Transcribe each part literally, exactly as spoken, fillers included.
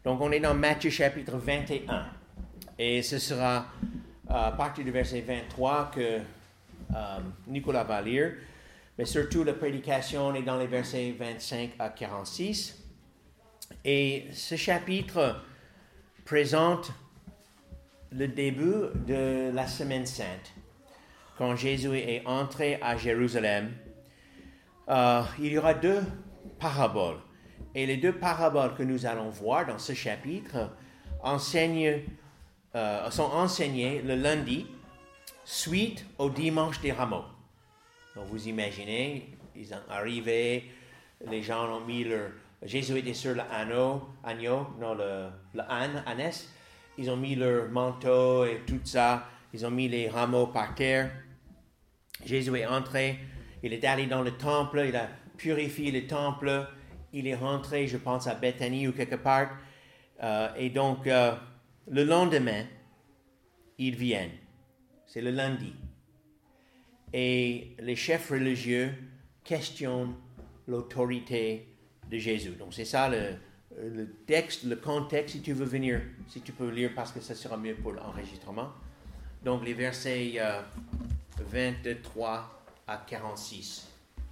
Donc, on est dans Matthieu chapitre vingt et un. Et ce sera à partir du verset vingt-trois que euh, Nicolas va lire. Mais surtout, la prédication est dans les versets vingt-cinq à quarante-six. Et ce chapitre présente le début de la Semaine Sainte. Quand Jésus est entré à Jérusalem, euh, il y aura deux paraboles. Et les deux paraboles que nous allons voir dans ce chapitre enseignent, euh, sont enseignées le lundi, suite au dimanche des rameaux. Donc vous imaginez, ils sont arrivés, les gens ont mis leur... Jésus était sur l'agneau, agneau, non, le, le âne, ânesse. Ils ont mis leur manteau et tout ça. Ils ont mis les rameaux par terre. Jésus est entré. Il est allé dans le temple. Il a purifié le temple. Il est rentré, je pense, à Bethanie ou quelque part. Euh, et donc, euh, le lendemain, ils viennent. C'est le lundi. Et les chefs religieux questionnent l'autorité de Jésus. Donc, c'est ça le, le texte, le contexte, si tu veux venir, si tu peux lire, parce que ça sera mieux pour l'enregistrement. Donc, les versets euh, vingt-trois à quarante-six.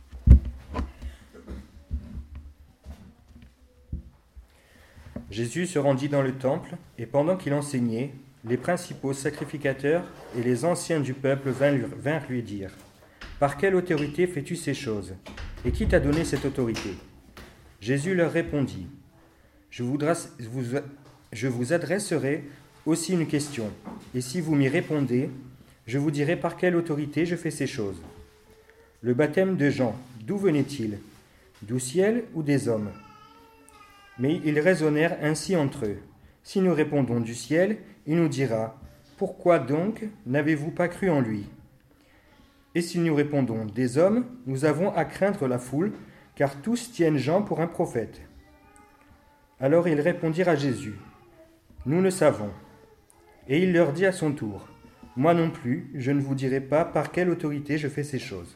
Jésus se rendit dans le temple, et pendant qu'il enseignait, les principaux sacrificateurs et les anciens du peuple vinrent lui dire : « Par quelle autorité fais-tu ces choses ? Et qui t'a donné cette autorité ?» Jésus leur répondit : je vous, je vous adresserai aussi une question, et si vous m'y répondez, je vous dirai par quelle autorité je fais ces choses. Le baptême de Jean, d'où venait-il ? Du ciel ou des hommes ? Mais ils raisonnèrent ainsi entre eux. Si nous répondons du ciel, il nous dira : pourquoi donc n'avez-vous pas cru en lui ? Et si nous répondons des hommes, nous avons à craindre la foule, car tous tiennent Jean pour un prophète. Alors ils répondirent à Jésus : nous le savons. Et il leur dit à son tour : moi non plus, je ne vous dirai pas par quelle autorité je fais ces choses.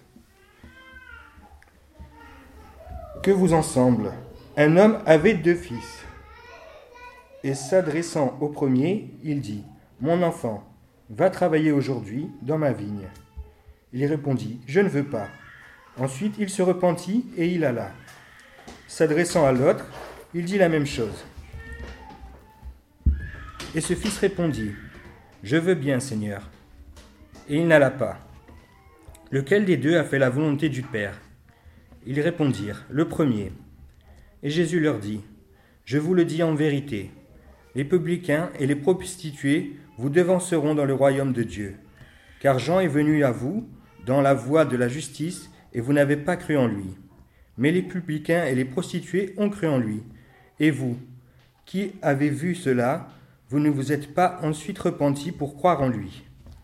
Que vous en semble ? Un homme avait deux fils. Et s'adressant au premier, il dit : mon enfant, va travailler aujourd'hui dans ma vigne. Il répondit : je ne veux pas. Ensuite, il se repentit et il alla. S'adressant à l'autre, il dit la même chose. Et ce fils répondit : je veux bien, Seigneur. Et il n'alla pas. Lequel des deux a fait la volonté du Père ? Ils répondirent : le premier. Et Jésus leur dit : je vous le dis en vérité, les publicains et les prostituées vous devanceront dans le royaume de Dieu. Car Jean est venu à vous dans la voie de la justice, et vous n'avez pas cru en lui. Mais les publicains et les prostituées ont cru en lui. Et vous, qui avez vu cela, vous ne vous êtes pas ensuite repentis pour croire en lui.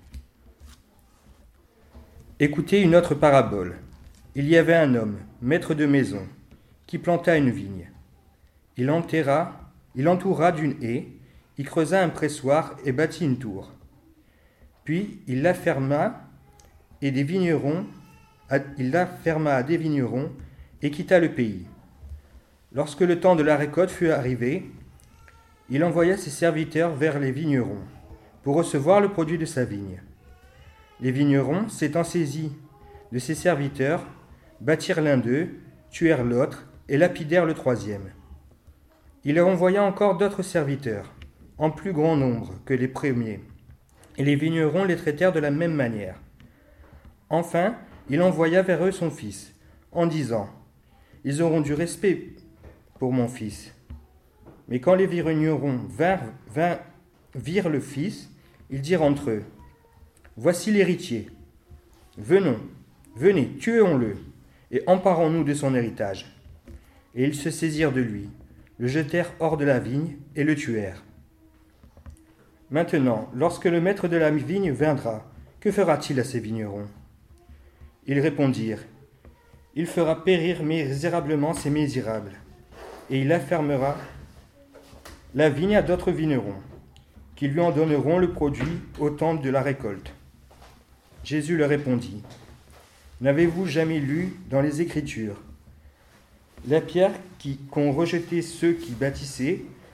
Écoutez une autre parabole. Il y avait un homme, maître de maison, qui planta une vigne. Il enterra, il entoura d'une haie, il creusa un pressoir et bâtit une tour. Puis il la ferma et des vignerons Il la ferma à des vignerons et quitta le pays. Lorsque le temps de la récolte fut arrivé, il envoya ses serviteurs vers les vignerons pour recevoir le produit de sa vigne. Les vignerons, s'étant saisis de ses serviteurs, battirent l'un d'eux, tuèrent l'autre et lapidèrent le troisième. Il leur envoya encore d'autres serviteurs, en plus grand nombre que les premiers, et les vignerons les traitèrent de la même manière. Enfin, il envoya vers eux son fils, en disant : « Ils auront du respect pour mon fils. » Mais quand les vignerons vinrent, vinrent, virent le fils, ils dirent entre eux : « Voici l'héritier. Venons, venez, tuons-le, et emparons-nous de son héritage. » Et ils se saisirent de lui, le jetèrent hors de la vigne et le tuèrent. Maintenant, lorsque le maître de la vigne viendra, que fera-t-il à ces vignerons ? Ils répondirent : « Il fera périr misérablement ces misérables, et il affermera la vigne à d'autres vignerons, qui lui en donneront le produit au temps de la récolte. » Jésus leur répondit : « N'avez-vous jamais lu dans les Écritures : la pierre qui, qu'ont rejeté ceux qui bâtissaient,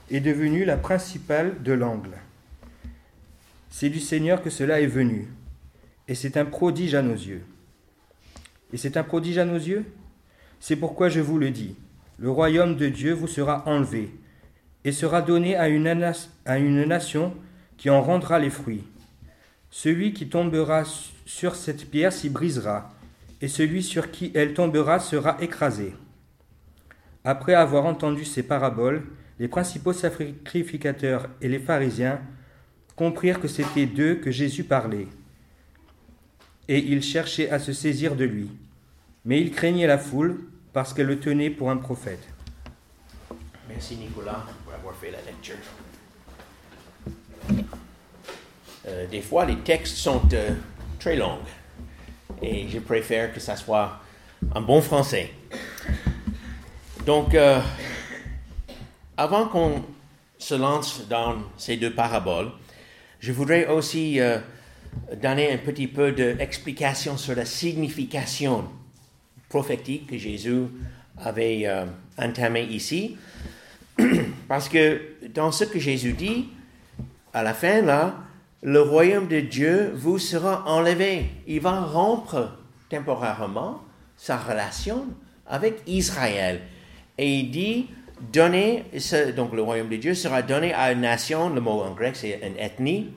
est devenue la principale de l'angle. C'est du Seigneur que cela est venu, et c'est un prodige à nos yeux. Et c'est un prodige à nos yeux ? C'est pourquoi je vous le dis, le royaume de Dieu vous sera enlevé, et sera donné à une, anas- à une nation qui en rendra les fruits. Celui qui tombera sur cette pierre s'y brisera, et celui sur qui elle tombera sera écrasé. Après avoir entendu ces paraboles, les principaux sacrificateurs et les pharisiens comprirent que c'était d'eux que Jésus parlait, et ils cherchaient à se saisir de lui. Mais ils craignaient la foule, parce qu'elle le tenait pour un prophète. Merci Nicolas pour avoir fait la lecture. Euh, des fois, les textes sont euh, très longs, et je préfère que ça soit en bon français. Donc, euh, avant qu'on se lance dans ces deux paraboles, je voudrais aussi euh, donner un petit peu d'explication sur la signification prophétique que Jésus avait euh, entamée ici. Parce que dans ce que Jésus dit, à la fin, là, le royaume de Dieu vous sera enlevé. Il va rompre temporairement sa relation avec Israël. Et il dit, donner, donc le royaume de Dieu sera donné à une nation, le mot en grec c'est une ethnie,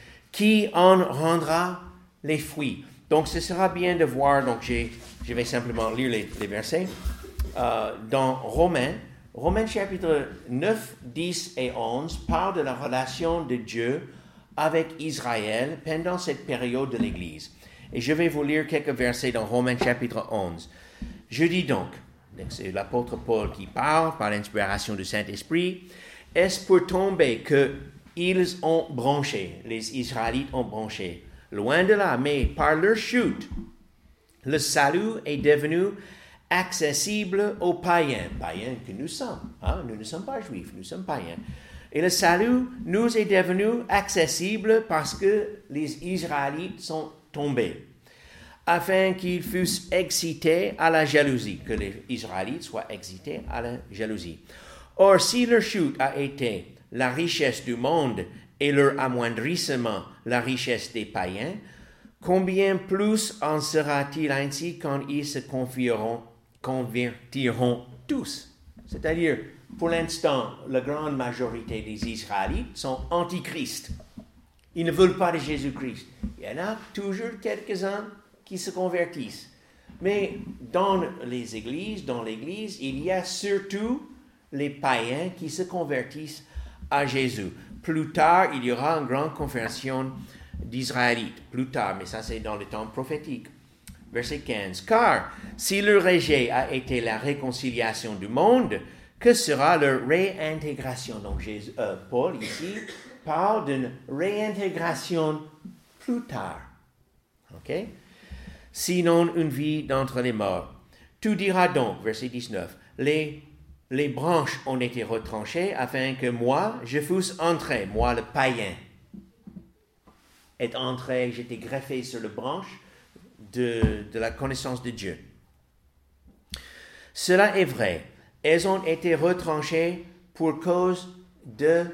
qui en rendra les fruits. Donc ce sera bien de voir, donc j'ai, je vais simplement lire les, les versets, euh, dans Romains, Romains chapitre neuf, dix et onze parle de la relation de Dieu avec Israël pendant cette période de l'Église. Et je vais vous lire quelques versets dans Romains chapitre onze. Je dis donc, c'est l'apôtre Paul qui parle par l'inspiration du Saint-Esprit, est-ce pour tomber qu'ils ont branché, les Israélites ont branché? Loin de là, mais par leur chute, le salut est devenu accessible aux païens, païens que nous sommes. Hein? Nous ne sommes pas juifs, nous sommes païens. Et le salut nous est devenu accessible parce que les Israélites sont tombés, afin qu'ils fussent excités à la jalousie, que les Israélites soient excités à la jalousie. Or, si leur chute a été la richesse du monde et leur amoindrissement la richesse des païens, combien plus en sera-t-il ainsi quand ils se confieront, convertiront tous? C'est-à-dire, pour l'instant, la grande majorité des Israélites sont antichrist. Ils ne veulent pas de Jésus-Christ. Il y en a toujours quelques-uns qui se convertissent. Mais dans les églises, dans l'Église, il y a surtout les païens qui se convertissent à Jésus. Plus tard, il y aura une grande conversion d'Israélites. Plus tard, mais ça c'est dans le temps prophétique. Verset quinze. Car si le rejet a été la réconciliation du monde, que sera leur réintégration? Donc Jésus, euh, Paul ici parle d'une réintégration plus tard. Ok? Sinon une vie d'entre les morts. Tu diras donc, verset dix-neuf, les, les branches ont été retranchées afin que moi, je fusse entré, moi le païen, est entré, j'étais greffé sur la branche de, de la connaissance de Dieu. Cela est vrai, elles ont été retranchées pour cause de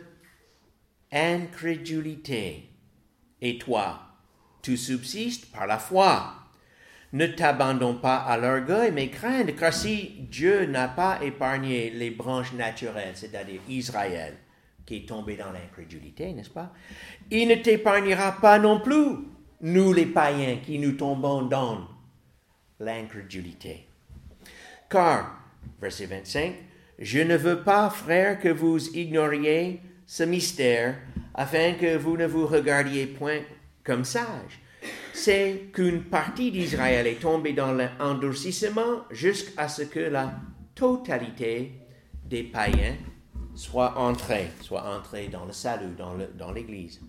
incrédulité. Et toi, tu subsistes par la foi. Ne t'abandonne pas à l'orgueil, mais crains, car si Dieu n'a pas épargné les branches naturelles, c'est-à-dire Israël, qui est tombé dans l'incrédulité, n'est-ce pas? Il ne t'épargnera pas non plus, nous les païens, qui nous tombons dans l'incrédulité. Car, verset vingt-cinq, je ne veux pas, frères, que vous ignoriez ce mystère, afin que vous ne vous regardiez point comme sages. C'est qu'une partie d'Israël est tombée dans l'endurcissement jusqu'à ce que la totalité des païens soit entrée, soit entrée dans le salut, dans, le, dans l'Église.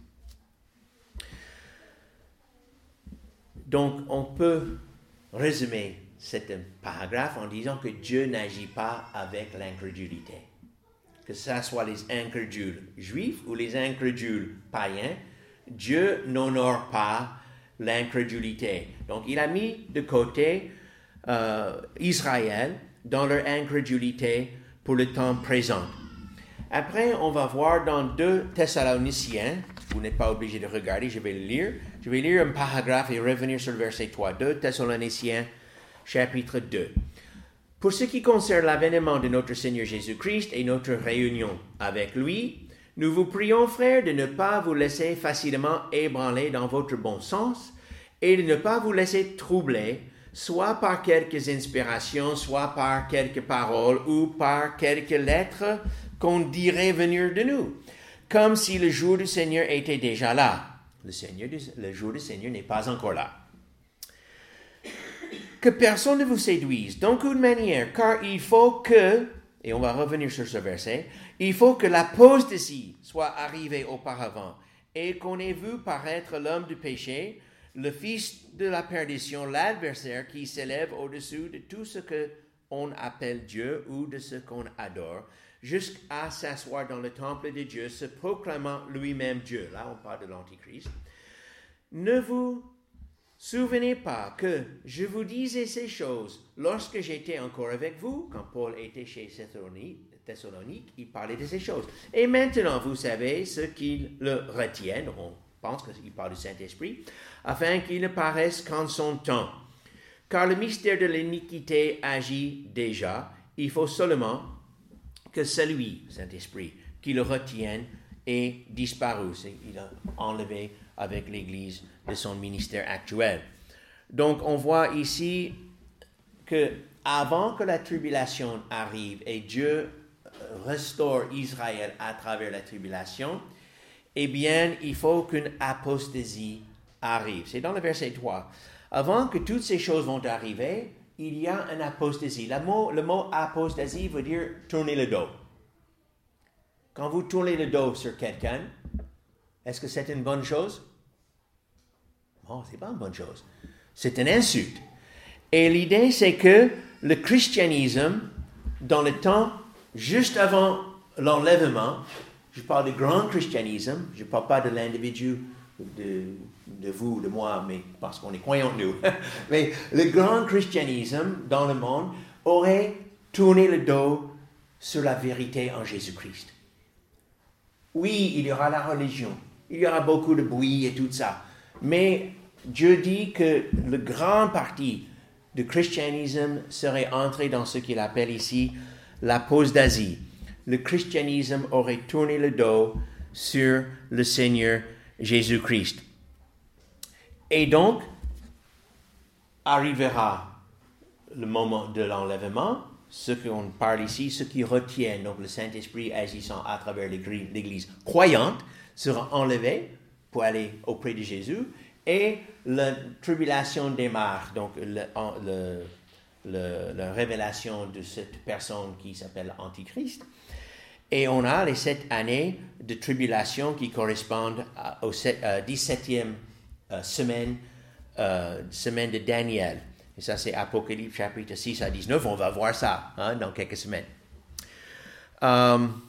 Donc, on peut résumer ce paragraphe en disant que Dieu n'agit pas avec l'incrédulité. Que ce soit les incrédules juifs ou les incrédules païens, Dieu n'honore pas l'incrédulité. Donc, il a mis de côté euh, Israël dans leur incrédulité pour le temps présent. Après, on va voir dans deux Thessaloniciens, vous n'êtes pas obligé de regarder, je vais le lire. Je vais lire un paragraphe et revenir sur le verset trois. deux Thessaloniciens, chapitre deux. Pour ce qui concerne l'avènement de notre Seigneur Jésus-Christ et notre réunion avec lui, nous vous prions, frères, de ne pas vous laisser facilement ébranler dans votre bon sens et de ne pas vous laisser troubler, soit par quelques inspirations, soit par quelques paroles ou par quelques lettres qu'on dirait venir de nous, comme si le jour du Seigneur était déjà là. Le, Seigneur, le jour du Seigneur n'est pas encore là. Que personne ne vous séduise d'aucune manière, car il faut que, et on va revenir sur ce verset, il faut que l'apostasie soit arrivée auparavant et qu'on ait vu paraître l'homme du péché, le fils de la perdition, l'adversaire qui s'élève au-dessus de tout ce qu'on appelle Dieu ou de ce qu'on adore, jusqu'à s'asseoir dans le temple de Dieu, se proclamant lui-même Dieu. Là, on parle de l'Antichrist. Ne vous souvenez pas que je vous disais ces choses lorsque j'étais encore avec vous, quand Paul était chez Thessalonique, il parlait de ces choses. Et maintenant, vous savez ce qu'ils le retiennent, on pense qu'il parle du Saint-Esprit, afin qu'il ne paraisse qu'en son temps. Car le mystère de l'iniquité agit déjà, il faut seulement que celui, Saint-Esprit, qui le retienne ait disparu. C'est, il a enlevé avec l'Église de son ministère actuel. Donc, on voit ici que avant que la tribulation arrive et Dieu restaure Israël à travers la tribulation, eh bien, il faut qu'une apostasie arrive. C'est dans le verset trois. Avant que toutes ces choses vont arriver, il y a une apostasie. Le mot, le mot apostasie veut dire tourner le dos. Quand vous tournez le dos sur quelqu'un, est-ce que c'est une bonne chose? Non, ce n'est pas une bonne chose. C'est une insulte. Et l'idée, c'est que le christianisme, dans le temps juste avant l'enlèvement, je parle du grand christianisme, je ne parle pas de l'individu, de, de vous, de moi, mais parce qu'on est croyants nous. Mais le grand christianisme dans le monde aurait tourné le dos sur la vérité en Jésus-Christ. Oui, il y aura la religion, il y aura beaucoup de bruit et tout ça, mais Dieu dit que le grand parti du christianisme serait entré dans ce qu'il appelle ici l'apostasie. Le christianisme aurait tourné le dos sur le Seigneur Jésus-Christ. Et donc, arrivera le moment de l'enlèvement, ce qu'on parle ici, ce qui retient, donc le Saint-Esprit agissant à travers l'Église croyante, sera enlevé pour aller auprès de Jésus, et la tribulation démarre, donc le, le, le, la révélation de cette personne qui s'appelle Antichrist. Et on a les sept années de tribulation qui correspondent à, au euh, dix-septième euh, semaine, euh, semaine de Daniel. Et ça, c'est Apocalypse chapitre six à dix-neuf. On va voir ça hein, dans quelques semaines. Um,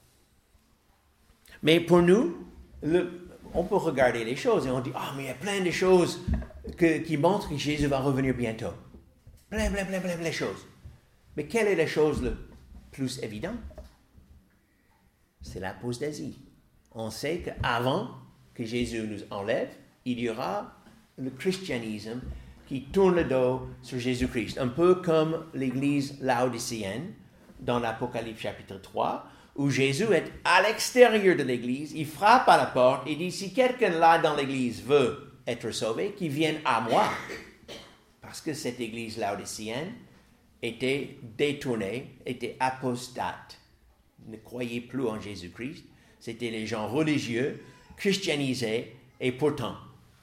mais pour nous, le, on peut regarder les choses et on dit, ah, oh, mais il y a plein de choses que, qui montrent que Jésus va revenir bientôt. Plein, plein, plein, plein, plein de choses. Mais quelle est la chose la plus évidente? C'est l'apostasie. On sait qu'avant que Jésus nous enlève, il y aura le christianisme qui tourne le dos sur Jésus-Christ. Un peu comme l'église laodicéenne dans l'Apocalypse chapitre trois, où Jésus est à l'extérieur de l'église, il frappe à la porte et dit, si quelqu'un là dans l'église veut être sauvé, qu'il vienne à moi. Parce que cette église laodicéenne était détournée, était apostate, ne croyait plus en Jésus-Christ. C'était les gens religieux, christianisés, et pourtant,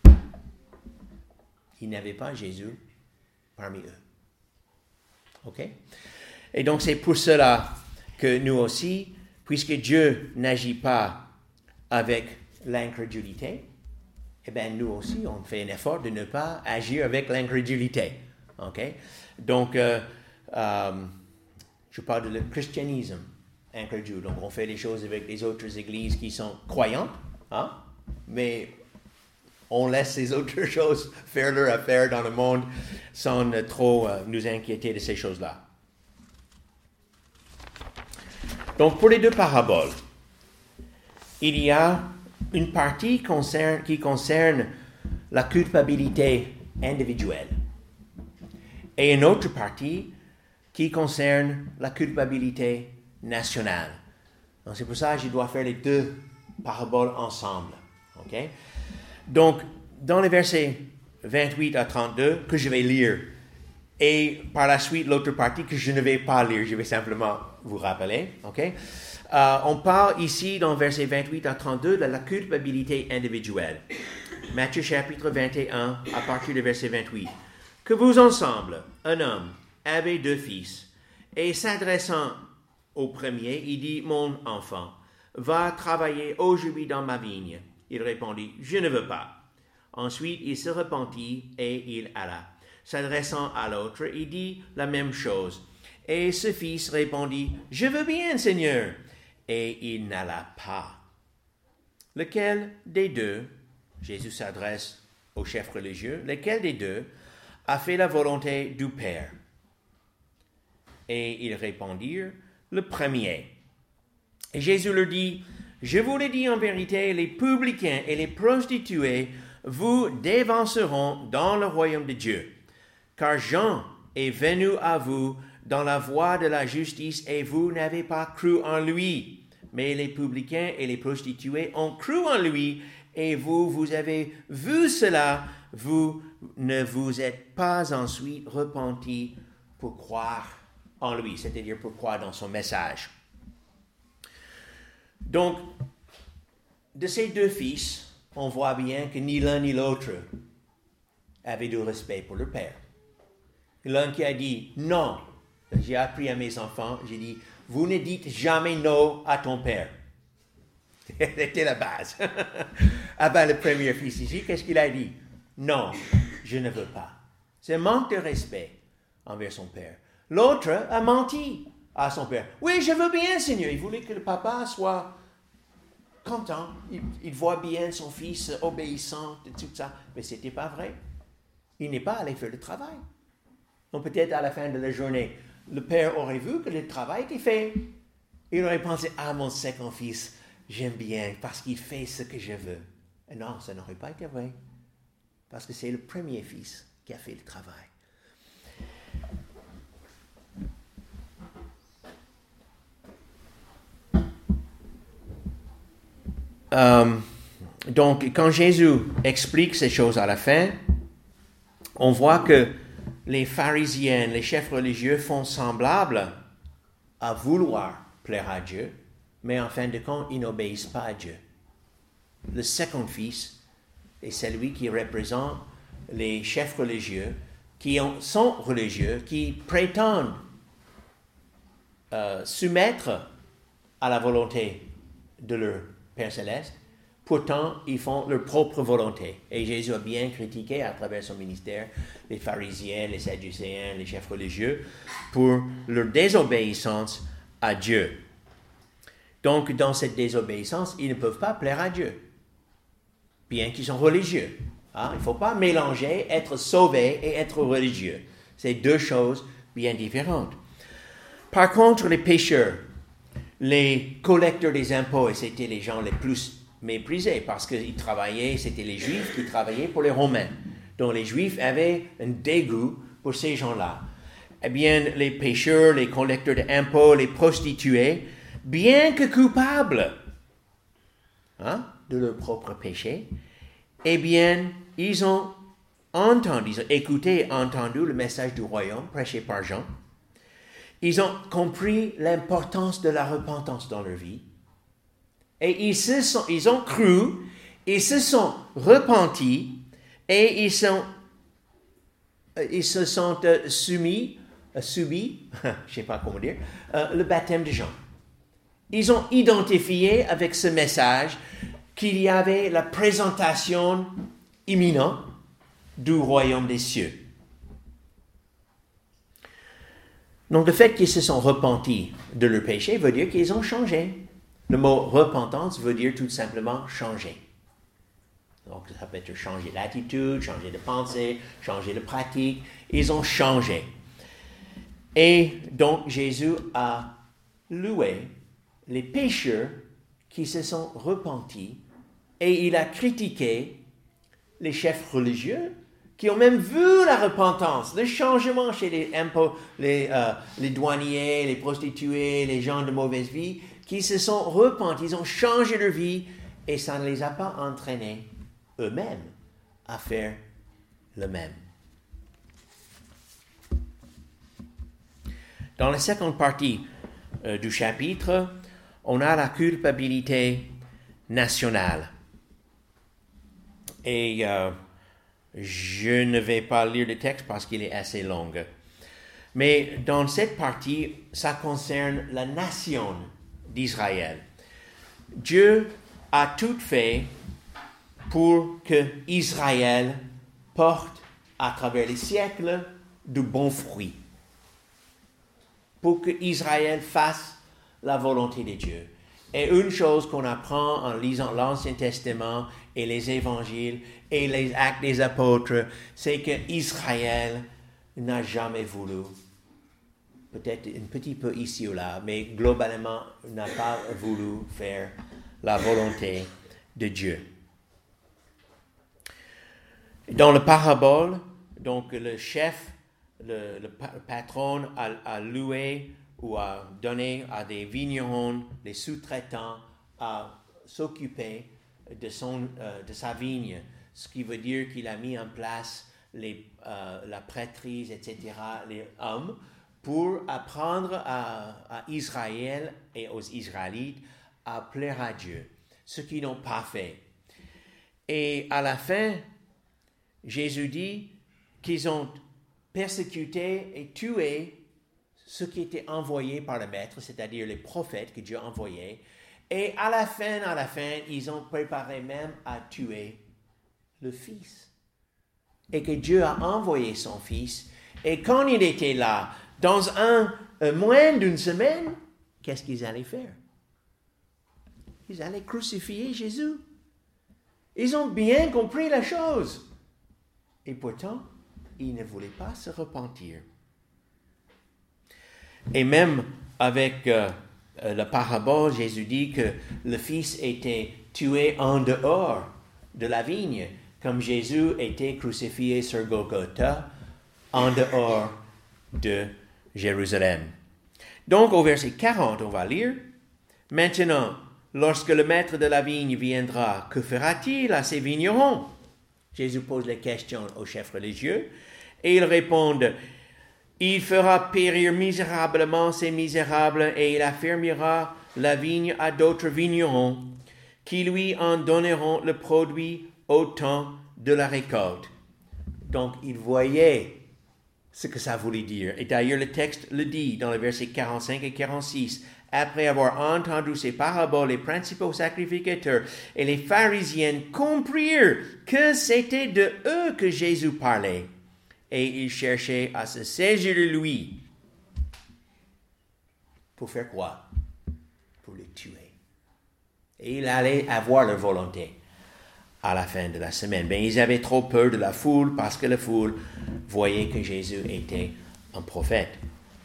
ils n'avaient pas Jésus parmi eux. OK? Et donc, c'est pour cela que nous aussi, puisque Dieu n'agit pas avec l'incrédulité, eh bien, nous aussi, on fait un effort de ne pas agir avec l'incrédulité. OK? Donc, euh, euh, je parle de le christianisme incrédule. Donc, on fait les choses avec les autres églises qui sont croyantes, hein? Mais on laisse ces autres choses faire leur affaire dans le monde sans euh, trop euh, nous inquiéter de ces choses-là. Donc, pour les deux paraboles, il y a une partie concerne, qui concerne la culpabilité individuelle et une autre partie qui concerne la culpabilité nationale. Donc, c'est pour ça que je dois faire les deux paraboles ensemble. Okay? Donc, dans les versets vingt-huit à trente-deux, que je vais lire, et par la suite, l'autre partie que je ne vais pas lire, je vais simplement vous rappeler. Okay? Euh, on parle ici, dans versets vingt-huit à trente-deux, de la culpabilité individuelle. Matthieu chapitre vingt et un, à partir du verset vingt-huit. Que vous ensemble, un homme, avait deux fils, et s'adressant au premier, il dit, « Mon enfant, va travailler aujourd'hui dans ma vigne. » Il répondit, « Je ne veux pas. » Ensuite, il se repentit et il alla. S'adressant à l'autre, il dit la même chose. Et ce fils répondit, « Je veux bien, Seigneur. » Et il n'alla pas. Lequel des deux, Jésus s'adresse au chef religieux, lequel des deux a fait la volonté du Père? Et ils répondirent, le premier. Et Jésus leur dit, je vous le dis en vérité, les publicains et les prostituées vous dévanceront dans le royaume de Dieu. Car Jean est venu à vous dans la voie de la justice et vous n'avez pas cru en lui. Mais les publicains et les prostituées ont cru en lui et vous, vous avez vu cela, vous ne vous êtes pas ensuite repentis pour croire en lui, c'est-à-dire pour croire dans son message. Donc, de ces deux fils, on voit bien que ni l'un ni l'autre avaient du respect pour leur père. L'un qui a dit non, j'ai appris à mes enfants, j'ai dit, vous ne dites jamais non à ton père. C'était la base. Ah ben, le premier fils ici, qu'est-ce qu'il a dit? Non, je ne veux pas. C'est un manque de respect envers son père. L'autre a menti à son père. Oui, je veux bien, Seigneur. Il voulait que le papa soit content. Il, il voit bien son fils obéissant et tout ça. Mais ce n'était pas vrai. Il n'est pas allé faire le travail. Donc peut-être à la fin de la journée, le père aurait vu que le travail était fait. Il aurait pensé, ah, mon second fils, j'aime bien parce qu'il fait ce que je veux. Et non, ça n'aurait pas été vrai. Parce que c'est le premier fils qui a fait le travail. Euh, donc, quand Jésus explique ces choses à la fin, on voit que les pharisiens, les chefs religieux font semblable à vouloir plaire à Dieu, mais en fin de compte, ils n'obéissent pas à Dieu. Le second fils est celui qui représente les chefs religieux, qui ont, sont religieux, qui prétendent euh, soumettre à la volonté de leur Père Céleste. Pourtant, ils font leur propre volonté. Et Jésus a bien critiqué à travers son ministère les pharisiens, les sadducéens, les chefs religieux pour leur désobéissance à Dieu. Donc, dans cette désobéissance, ils ne peuvent pas plaire à Dieu, bien qu'ils sont religieux. Hein? Il ne faut pas mélanger être sauvé et être religieux. C'est deux choses bien différentes. Par contre, les pécheurs, les collecteurs des impôts, et c'était les gens les plus méprisés parce qu'ils travaillaient, c'était les Juifs qui travaillaient pour les Romains. Donc les Juifs avaient un dégoût pour ces gens-là. Eh bien, les pécheurs, les collecteurs d'impôts, les prostituées, bien que coupables hein, de leur propre péché, eh bien, ils ont entendu, ils ont écouté et entendu le message du royaume prêché par Jean. Ils ont compris l'importance de la repentance dans leur vie. Et ils, se sont, ils ont cru, ils se sont repentis et ils, sont, ils se sont euh, soumis, euh, subis, je ne sais pas comment dire, euh, le baptême de Jean. Ils ont identifié avec ce message qu'il y avait la présentation imminente du royaume des cieux. Donc le fait qu'ils se sont repentis de leur péché veut dire qu'ils ont changé. Le mot repentance veut dire tout simplement changer. Donc ça peut être changer d'attitude, changer de pensée, changer de pratique. Ils ont changé. Et donc Jésus a loué les pécheurs qui se sont repentis et il a critiqué les chefs religieux qui ont même vu la repentance, le changement chez les, impôts, les, euh, les douaniers, les prostituées, les gens de mauvaise vie, qui se sont repentis, ils ont changé leur vie et ça ne les a pas entraînés eux-mêmes à faire le même. Dans la seconde partie euh, du chapitre, on a la culpabilité nationale. Et euh, je ne vais pas lire le texte parce qu'il est assez long. Mais dans cette partie, ça concerne la nation d'Israël. Dieu a tout fait pour que Israël porte à travers les siècles de bons fruits. Pour que Israël fasse la volonté de Dieu. Et une chose qu'on apprend en lisant l'Ancien Testament et les évangiles et les actes des apôtres, c'est que Israël n'a jamais voulu, peut-être un petit peu ici ou là, mais globalement n'a pas voulu faire la volonté de Dieu. Dans la parabole, donc le chef, le, le patron a, a loué ou a donné à des vignerons, des sous-traitants, à s'occuper de, son, euh, de sa vigne, ce qui veut dire qu'il a mis en place les, euh, la prêtrise, et cetera, les hommes, pour apprendre à, à Israël et aux Israélites à plaire à Dieu, ce qu'ils n'ont pas fait. Et à la fin, Jésus dit qu'ils ont persécuté et tué ceux qui étaient envoyés par le Maître, c'est-à-dire les prophètes que Dieu a envoyés. Et à la fin, à la fin, ils ont préparé même à tuer le Fils. Et que Dieu a envoyé son Fils. Et quand il était là, dans un euh, moins d'une semaine, qu'est-ce qu'ils allaient faire? Ils allaient crucifier Jésus. Ils ont bien compris la chose. Et pourtant, ils ne voulaient pas se repentir. Et même avec euh, la parabole, Jésus dit que le Fils était tué en dehors de la vigne, comme Jésus était crucifié sur Golgotha, en dehors de Jérusalem. Donc au verset quarante, on va lire, « Maintenant, lorsque le maître de la vigne viendra, que fera-t-il à ses vignerons ?» Jésus pose la question aux chefs religieux, et ils répondent, « Il fera périr misérablement ces misérables, et il affermira la vigne à d'autres vignerons, qui lui en donneront le produit au temps de la récolte. » Donc, ils voyaient ce que ça voulait dire. Et d'ailleurs, le texte le dit dans les versets quarante-cinq et quarante-six. Après avoir entendu ces paraboles, les principaux sacrificateurs et les pharisiens comprirent que c'était de eux que Jésus parlait. Et ils cherchaient à se saisir de lui. Pour faire quoi? Pour le tuer. Et il allait avoir leur volonté à la fin de la semaine. Mais ils avaient trop peur de la foule parce que la foule voyait que Jésus était un prophète.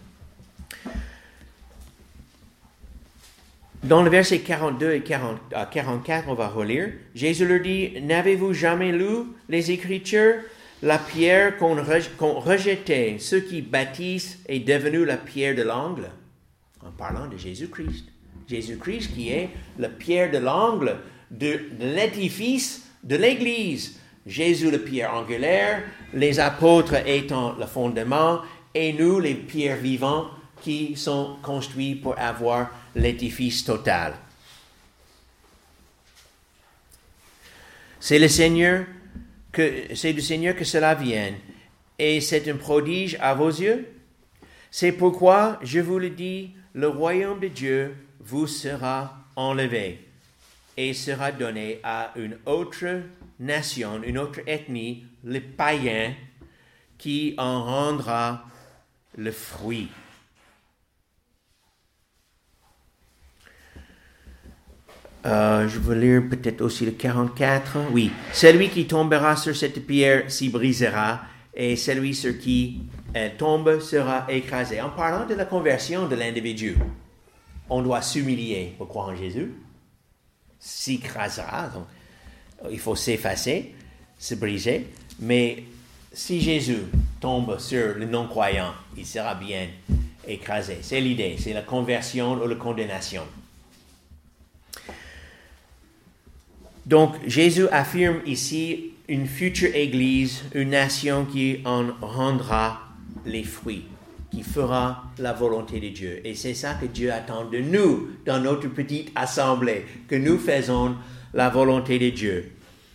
Dans le verset quarante-deux et quarante, euh, quarante-quatre, on va relire. Jésus leur dit, « N'avez-vous jamais lu les Écritures? La pierre qu'on, re- qu'on rejetait, ceux qui bâtissent, est devenue la pierre de l'angle. » En parlant de Jésus-Christ. Jésus-Christ qui est la pierre de l'angle de, de l'édifice de l'Église. Jésus, la pierre angulaire, les apôtres étant le fondement, et nous, les pierres vivantes qui sont construits pour avoir l'édifice total. C'est le Seigneur que, c'est du Seigneur que cela vienne, et c'est un prodige à vos yeux. C'est pourquoi, je vous le dis, le royaume de Dieu vous sera enlevé et sera donné à une autre nation, une autre ethnie, les païens, qui en rendra le fruit. Euh, je vais lire peut-être aussi le quarante-quatre. Oui. Celui qui tombera sur cette pierre s'y brisera, et celui sur qui elle tombe sera écrasé. En parlant de la conversion de l'individu. on doit s'humilier pour croire en Jésus, s'écrasera, donc il faut s'effacer, se briser, mais si Jésus tombe sur le non-croyant, il sera bien écrasé. C'est l'idée, c'est la conversion ou la condamnation. Donc, Jésus affirme ici une future Église, une nation qui en rendra les fruits, qui fera la volonté de Dieu. Et c'est ça que Dieu attend de nous dans notre petite assemblée, que nous faisons la volonté de Dieu.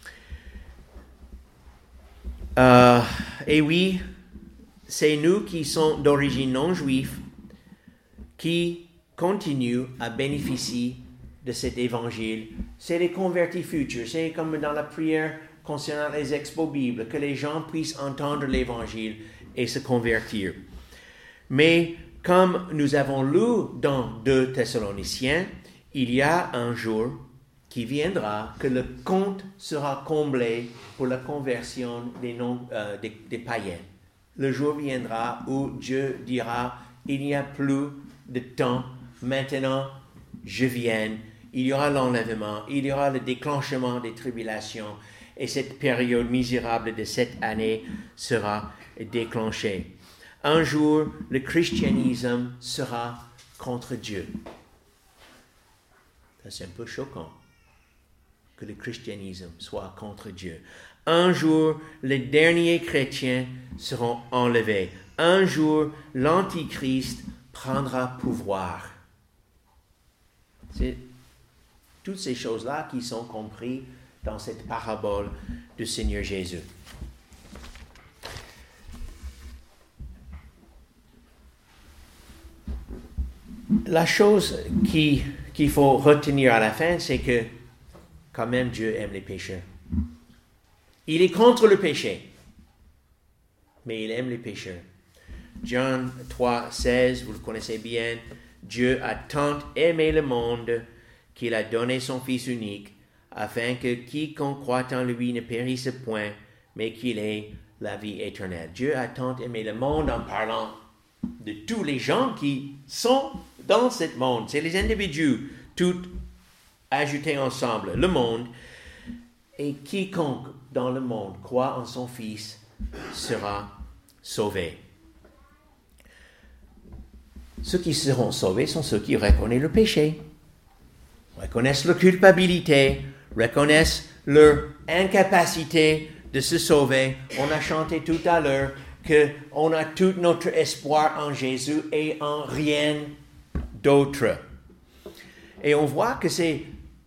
Euh, et oui, c'est nous qui sommes d'origine non juive qui continuent à bénéficier de cet évangile. C'est les convertis futurs. C'est comme dans la prière concernant les expos Bibles, que les gens puissent entendre l'évangile et se convertir. Mais comme nous avons lu dans deux Thessaloniciens, il y a un jour qui viendra que le compte sera comblé pour la conversion des, non, euh, des, des païens. Le jour viendra où Dieu dira, il n'y a plus de temps, maintenant je viens. Il y aura l'enlèvement, il y aura le déclenchement des tribulations et cette période misérable de cette année sera déclenchée. Un jour, le christianisme sera contre Dieu. Ça, c'est un peu choquant que le christianisme soit contre Dieu. Un jour, les derniers chrétiens seront enlevés. Un jour, l'Antichrist prendra pouvoir. C'est toutes ces choses-là qui sont comprises dans cette parabole du Seigneur Jésus. La chose qui, qu'il faut retenir à la fin, c'est que quand même Dieu aime les pécheurs. Il est contre le péché, mais il aime les pécheurs. Jean trois, seize, vous le connaissez bien, Dieu a tant aimé le monde qu'il a donné son Fils unique, afin que quiconque croit en lui ne périsse point, mais qu'il ait la vie éternelle. Dieu a tant aimé le monde en parlant de tous les gens qui sont dans ce monde. C'est les individus, tous ajoutés ensemble, le monde. Et quiconque dans le monde croit en son Fils sera sauvé. Ceux qui seront sauvés sont ceux qui reconnaissent le péché, reconnaissent leur culpabilité, reconnaissent leur incapacité de se sauver. On a chanté tout à l'heure qu'on a tout notre espoir en Jésus et en rien d'autre. Et on voit que c'est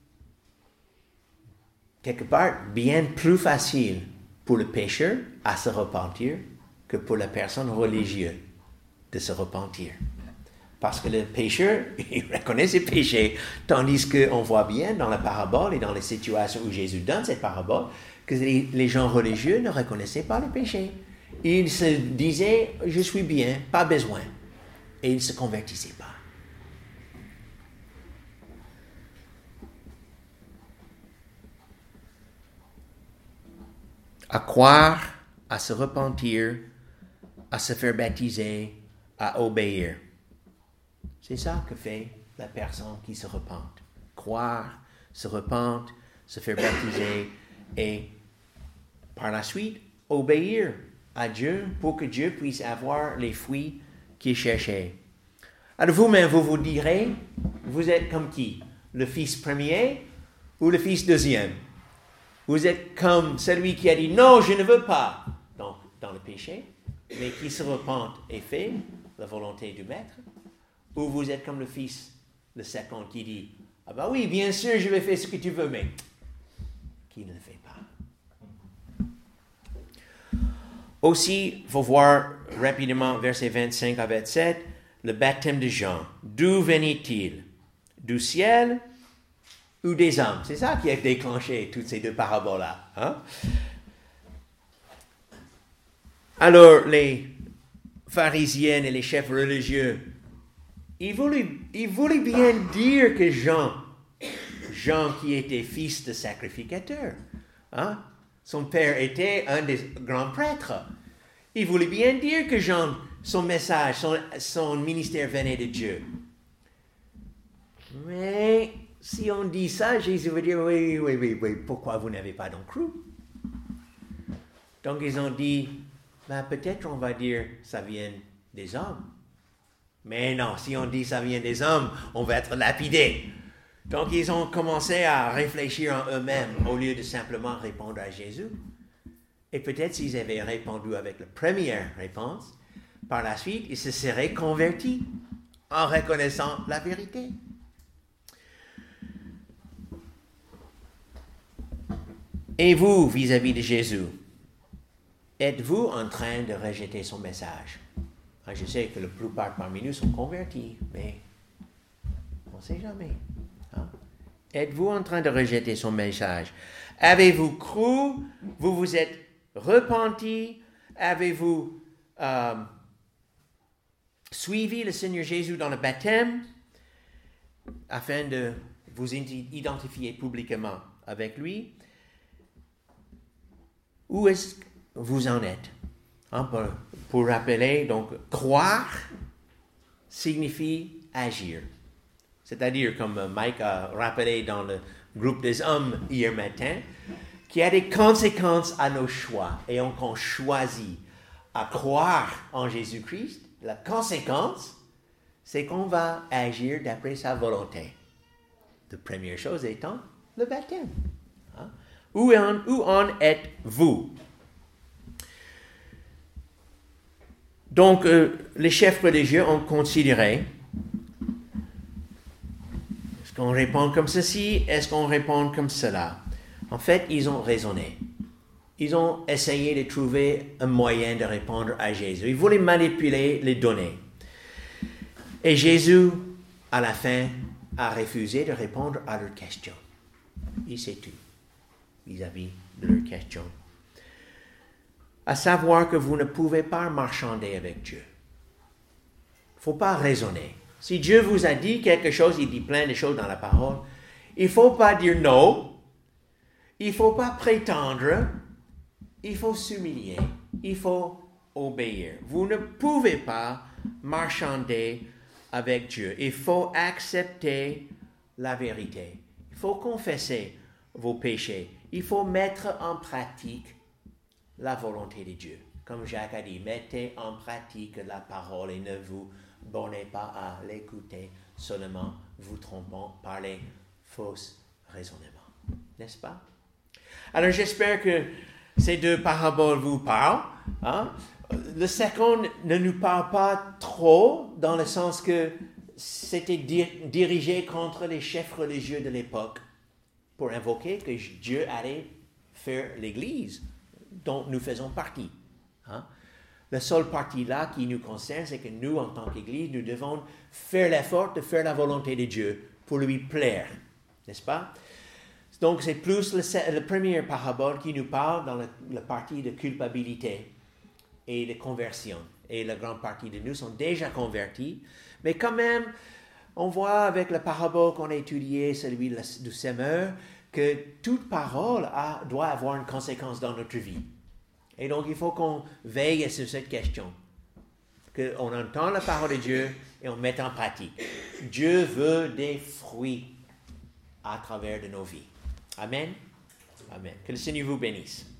quelque part bien plus facile pour le pécheur à se repentir que pour la personne religieuse de se repentir. Parce que le pécheur, il reconnaît ses péchés, tandis qu'on voit bien dans la parabole et dans les situations où Jésus donne cette parabole que les, les gens religieux ne reconnaissaient pas le péché. Ils se disaient, je suis bien, pas besoin. Et ils ne se convertissaient pas. À croire, à se repentir, à se faire baptiser, à obéir. C'est ça que fait la personne qui se repente. Croire, se repente, se faire baptiser et par la suite obéir à Dieu pour que Dieu puisse avoir les fruits qu'il cherchait. Alors vous-même, vous vous direz, vous êtes comme qui? Le fils premier ou le fils deuxième? Vous êtes comme celui qui a dit non, je ne veux pas, donc dans le péché, mais qui se repente et fait la volonté du maître. Ou vous êtes comme le fils, le second, qui dit ah ben oui, bien sûr, je vais faire ce que tu veux, mais qui ne le fait pas. Aussi, il faut voir rapidement, versets vingt-cinq à vingt-sept, le baptême de Jean. D'où venait-il? Du ciel ou des hommes? C'est ça qui a déclenché toutes ces deux paraboles-là. Hein? Alors, les pharisiens et les chefs religieux, ils voulaient, ils voulaient bien dire que Jean, Jean qui était fils de sacrificateur, hein? Son père était un des grands prêtres. Il voulait bien dire que Jean, son message, son, son ministère venait de Dieu. Mais si on dit ça, Jésus va dire, oui, oui, oui, oui, pourquoi vous n'avez pas donc cru? Donc ils ont dit, ben, peut-être on va dire, ça vient des hommes. Mais non, si on dit ça vient des hommes, on va être lapidé. Donc ils ont commencé à réfléchir en eux-mêmes au lieu de simplement répondre à Jésus. Et peut-être s'ils avaient répondu avec la première réponse, par la suite, ils se seraient convertis en reconnaissant la vérité. Et vous, vis-à-vis de Jésus, êtes-vous en train de rejeter son message? Je sais que la plupart parmi nous sont convertis, mais on ne sait jamais. Hein? Êtes-vous en train de rejeter son message? Avez-vous cru? Vous vous êtes repenti? Avez-vous euh, suivi le Seigneur Jésus dans le baptême afin de vous identifier publiquement avec lui? Où est-ce que vous en êtes? Hein, pour, pour rappeler, donc, croire signifie agir. C'est-à-dire, comme Mike a rappelé dans le groupe des hommes hier matin, qu'il y a des conséquences à nos choix. Et quand on choisit à croire en Jésus-Christ, la conséquence, c'est qu'on va agir d'après sa volonté. La première chose étant le baptême. Hein? Où en, où en êtes-vous? Donc, euh, les chefs religieux ont considéré, est-ce qu'on répond comme ceci, est-ce qu'on répond comme cela? En fait, ils ont raisonné. Ils ont essayé de trouver un moyen de répondre à Jésus. Ils voulaient manipuler les données. Et Jésus, à la fin, a refusé de répondre à leurs questions. Il s'est tué vis-à-vis de leurs questions. À savoir que vous ne pouvez pas marchander avec Dieu. Il ne faut pas raisonner. Si Dieu vous a dit quelque chose, il dit plein de choses dans la parole, il ne faut pas dire non, il ne faut pas prétendre, il faut s'humilier, il faut obéir. Vous ne pouvez pas marchander avec Dieu. Il faut accepter la vérité. Il faut confesser vos péchés. Il faut mettre en pratique la volonté de Dieu. Comme Jacques a dit, mettez en pratique la parole et ne vous bornez pas à l'écouter, seulement vous trompant par les faux raisonnements. N'est-ce pas? Alors j'espère que ces deux paraboles vous parlent. Hein? Le second ne nous parle pas trop dans le sens que c'était dir- dirigé contre les chefs religieux de l'époque pour invoquer que Dieu allait faire l'Église dont nous faisons partie. Hein? La seule partie là qui nous concerne, c'est que nous, en tant qu'Église, nous devons faire l'effort de faire la volonté de Dieu pour lui plaire. N'est-ce pas? Donc, c'est plus le, le premier parabole qui nous parle dans le, la partie de culpabilité et de conversion. Et la grande partie de nous sont déjà convertis. Mais quand même, on voit avec la parabole qu'on a étudiée, celui du semeur, que toute parole a, doit avoir une conséquence dans notre vie. Et donc, il faut qu'on veille sur cette question. Qu'on entend la parole de Dieu et on met en pratique. Dieu veut des fruits à travers de nos vies. Amen. Amen. Que le Seigneur vous bénisse.